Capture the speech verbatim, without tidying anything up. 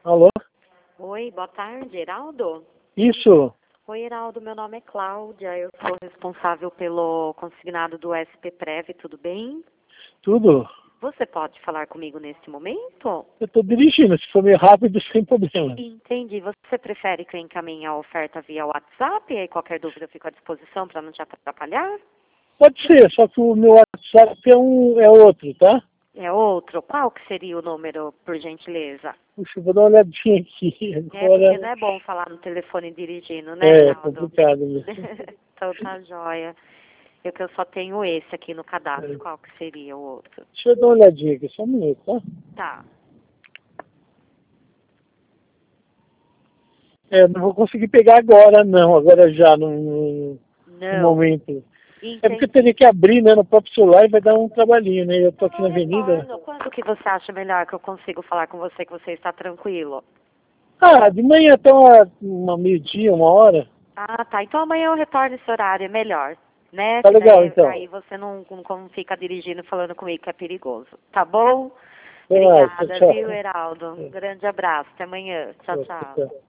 Alô? Oi, boa tarde, Heraldo? Isso. Oi, Heraldo, meu nome é Cláudia, eu sou responsável pelo consignado do S P Prev, tudo bem? Tudo? Você pode falar comigo neste momento? Eu estou dirigindo, se for meio rápido, sem problema. Entendi. Você prefere que eu encaminhe a oferta via WhatsApp? E aí qualquer dúvida eu fico à disposição para não te atrapalhar? Pode ser, só que o meu WhatsApp é, um, é outro, tá? É outro? Qual que seria o número, por gentileza? Puxa, eu vou dar uma olhadinha aqui É, porque agora. não é bom falar no telefone dirigindo, né, É, Heraldo? complicado mesmo. Então tá joia. Eu que eu só tenho esse aqui no cadastro. É. Qual que seria o outro? Deixa eu dar uma olhadinha aqui, só um minuto, tá? Tá. É, não vou conseguir pegar agora, não, agora já, no, no, no Não. momento. É porque eu Entendi. teria que abrir, né, no próprio celular e vai dar um trabalhinho, né? Eu tô aqui na Eu avenida. retorno. Quando que você acha melhor que eu consigo falar com você que você está tranquilo? Ah, de manhã até uma, uma meio-dia, uma hora. Ah, tá. Então amanhã eu retorno esse horário, é melhor. Né? Tá Que legal, daí então. aí você não, não, não fica dirigindo falando comigo que é perigoso. Tá bom? Até mais, tchau, Obrigada, viu, tchau. Heraldo? Um grande abraço. Até amanhã. Tchau, Tchau, tchau. tchau.